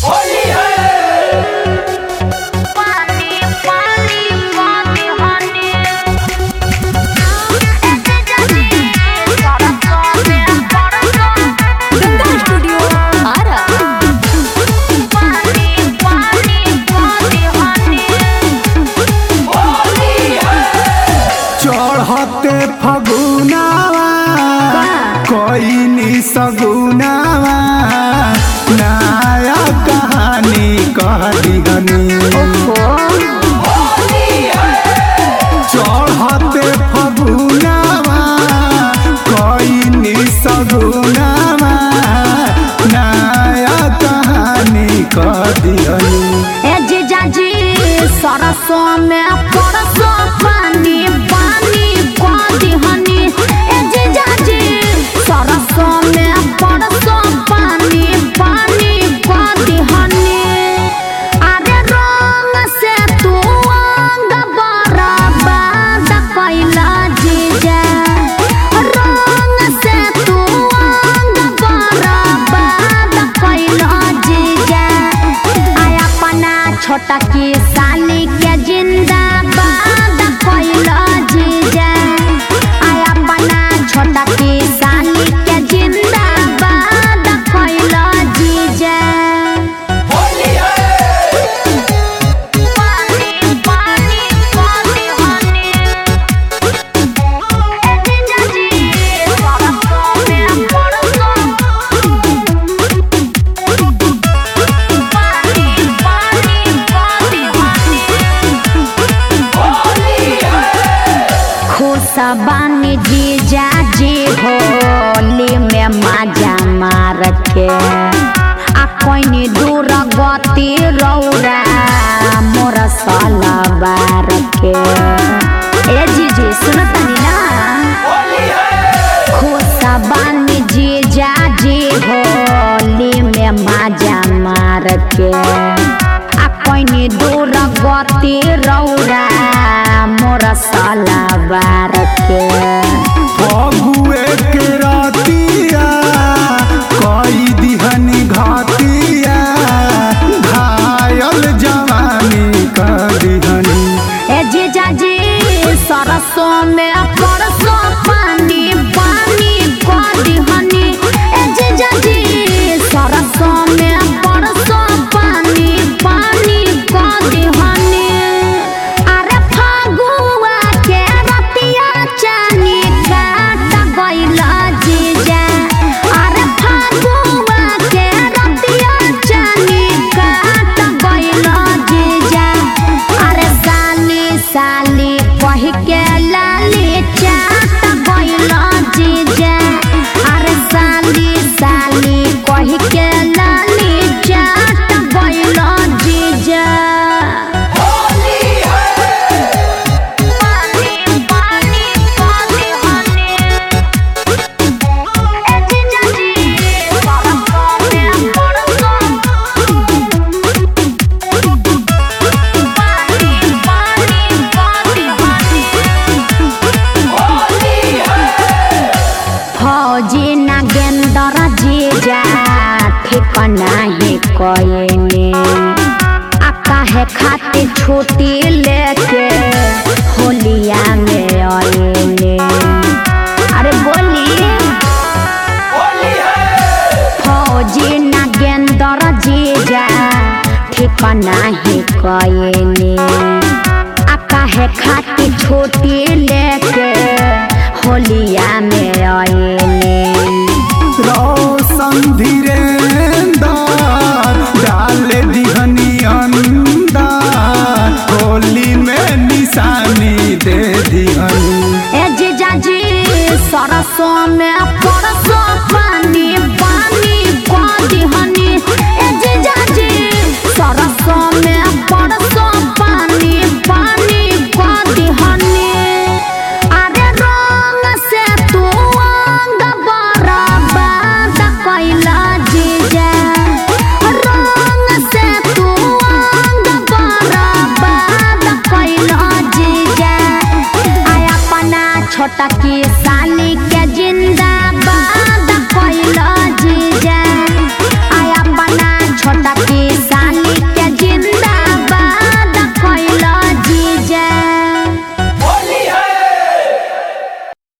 होली है। चढ़ते फगुनावा कोई सगुनावा नया कहानी कह दिहनी। चढ़ते फगुनावा कोई सगुनावा नया कहानी कह दिहनी। सरसों में परसों पानी पानी कह दिहनी। ए जीजाजी सरसों में परसों पानी पानी कह दिहनी। अरे रंग से तू अंग बराबर कैला जीजा। रंग से तू अंग बराबर कैला जीजा। आया अपना छोटा की साली के जिंदाबाद कैला जीजा। आया अपना छोटा की साली के जिंदाबाद कैला जीजा। होली है। पानी पानी पानी हनी। ए जीजाजी सरसों में परसों पानी पानी पानी हनी। होली है। खुशबानी जीजा जी होली में मजा मार के आ कोई दूर गति रौरा मोर सलवार के। ए जीजी सुनतनी ना। होली है। खुशबानी जीजा जी होली में मजा मार के आ कोई दूर गति रौरा मोर सलवार के। फगुए के रातिया कोई दिहनी घातिया घायल जवानी कर दिहनी। ए जीजाजी सरसों में परसों पानी पानी कह दिहनी। ए जीजाजी सरसों में परसों पानी पानी कह दिहनी। अरे फगुआ के रतिया चानी काट गइला जीजा। अरे फगुआ के रतिया चानी काट गइला जीजा। अरे साली साली कह के लाली चाट गइला जीजा। अरे साली साली कह के लाली चाट गइला जीजा। होली है। पानी पानी पानी हनी। ए जीजाजी सरसों में परसों पानी पानी पानी हनी। होली है। फौजी नागेंद्र जीजा ठीक नाही कयने आ काहे खातिर छुट्टी लेके होलिया में आएने। अरे बोली होली है। फौजी नागेंद्र जीजा ठीक नाही कयने आ काहे खातिर छुट्टी लेके होलिया में आएने। रोशन धीरेंद्र डाल दिहनी अंदर होली में निशानी दे दिहनी। ए जीजाजी सरसों में